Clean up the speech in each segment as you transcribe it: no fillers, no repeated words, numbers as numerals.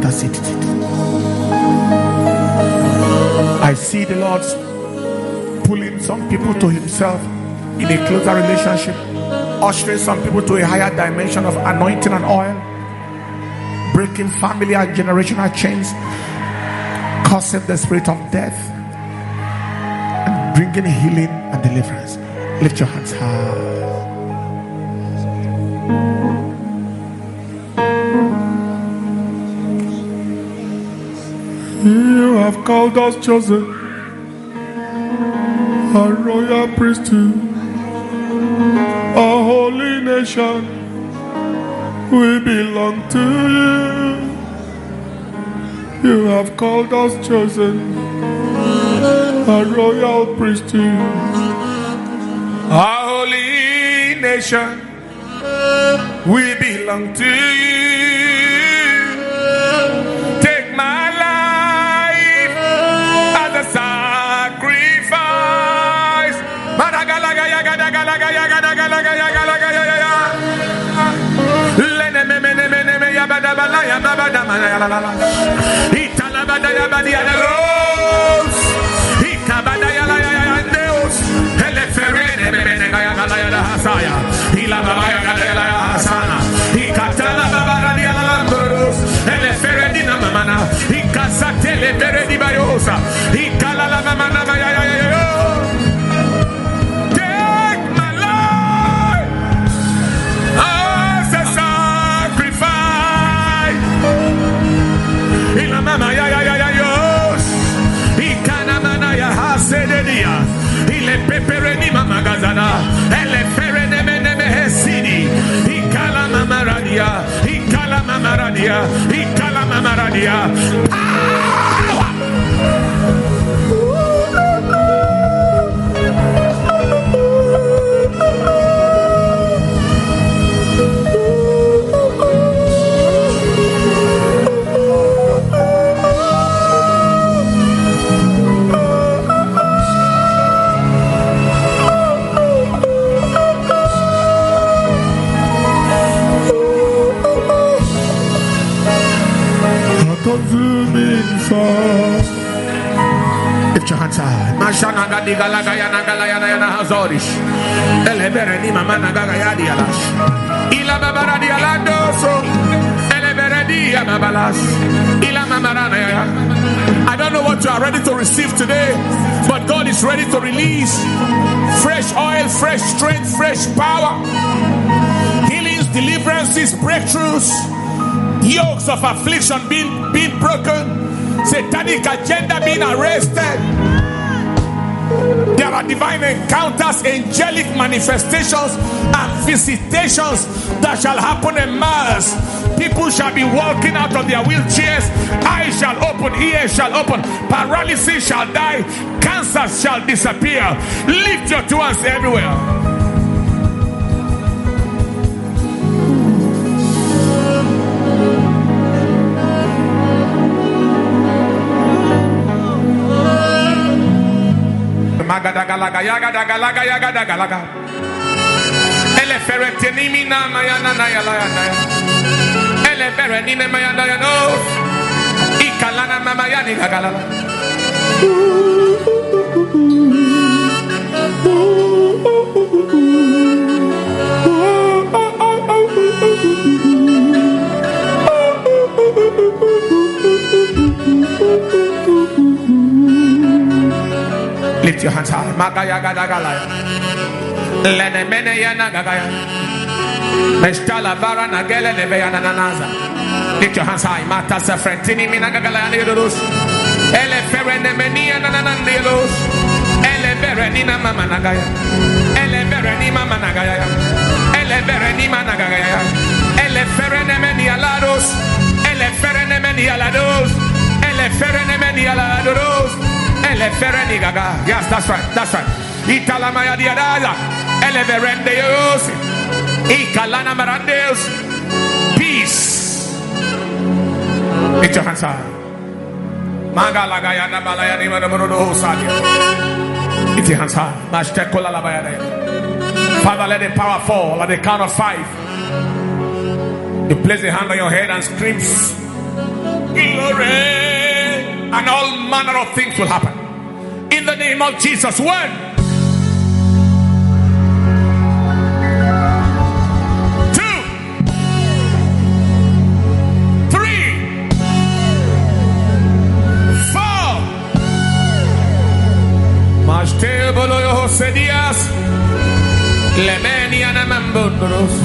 I see the Lord pulling some people to himself in a closer relationship, ushering some people to a higher dimension of anointing and oil, breaking family and generational chains, causing the spirit of death, and bringing healing and deliverance. Lift your hands high. You have called us chosen, a royal priesthood, a holy nation. We belong to you. You have called us chosen, a royal priesthood, a holy nation. We belong to you. Take my life as a sacrifice. Lift your hands high. I don't know what you are ready to receive today, but God is ready to release fresh oil, fresh strength, fresh power, healings, deliverances, breakthroughs, yokes of affliction being broken, satanic agenda being arrested. There are divine encounters, angelic manifestations, and visitations that shall happen in mass. People shall be walking out of their wheelchairs. Eyes shall open, ears shall open, paralysis shall die, cancer shall disappear. Lift your two hands everywhere. Lift your hands high. Lift your hands high. Mata safrentini minagagalaya nidurus. Ele ferenemenia nananandielus. Ele verenina mamanagaya. Ele verenima managaya. Ele verenima nagaya. Ele ferenemenia lados. Ele ferenemenia lados. Ele ferenemenia lados. Ele ferenigaga. Yes, that's right. That's right. Italamaya diadaya. Ele verendeos. Ikalana marandeos. Peace. Lift your hands high. Lift your hands high. Father, let the power fall at the count of 5. You place the hand on your head and scream Glory. And all manner of things will happen. In the name of Jesus. When? 2, 3, 4. Mashtebolo Yosedias. Lemeniana Mambundros.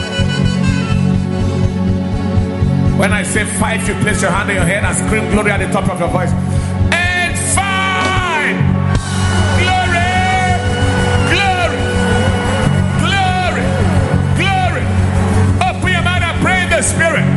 When I say 5, you place your hand on your head and scream glory at the top of your voice. And 5! Glory! Glory! Glory! Glory! Open your mouth and pray in the Spirit.